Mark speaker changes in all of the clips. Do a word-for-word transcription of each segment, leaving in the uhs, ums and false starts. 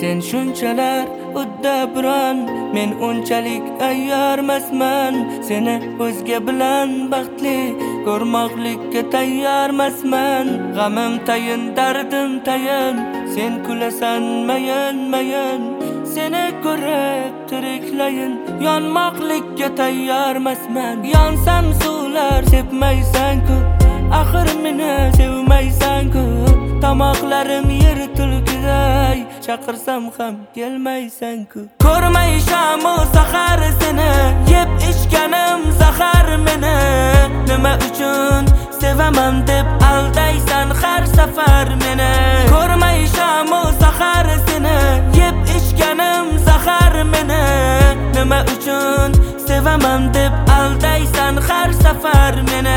Speaker 1: Sen shunchalar uddaburon, men unchalik ayyormasman. Seni o'zga bilan baxtli ko'rmoqlikka tayyormasman. G'amim tayin, dardim tayin, sen kulasan mayin mayin. Seni ko'rib tiriklayin, yonmoqlikka tayyormasman. Yonsam suvlar sepmaysan-ku, axir meni sevmaysan-ku. Tomoqlarim yer tulkiday, chaqirsam ham kelmaysan-ku. Ko'rmaysham o sahar seni, yeb ichganim zahar meni. Nima uchun sevaman deb aldaysan har safar meni. Ko'rmaysham o sahar seni, yeb ichganim zahar meni. Nima uchun sevaman deb aldaysan har safar meni.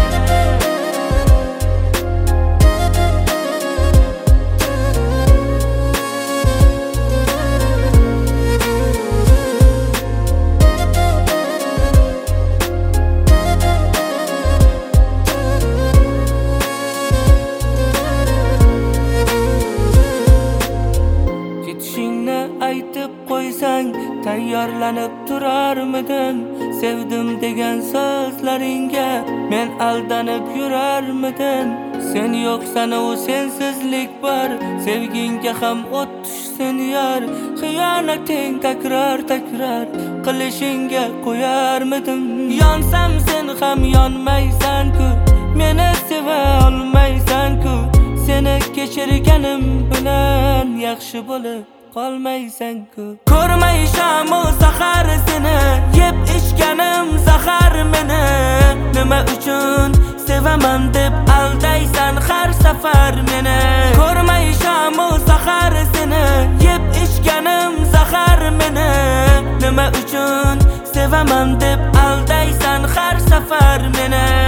Speaker 1: Aytib qo'ysang tayyorlanib turarmidim. Sevdim degan so'zlaringga men aldanib yurarmidim. Sen yo'qsan u sensizlik bor, sevgingga ham o't tushsin yor. Xiyonating takror takror qilishingga qo'yarmidim. Yonsam sen ham yonmaysan-ku, meni seva olmaysan-ku. Seni kechirganim bilan yaxshi bo'lib qolmaysan-ku. Ko'rmaysham o sahar seni, yeb ichganim zahar meni. Nima uchun sevaman deb aldaysan har safar meni. Ko'rmaysham o sahar seni, yeb ichganim zahar meni. Nima uchun sevaman deb aldaysan har safar meni.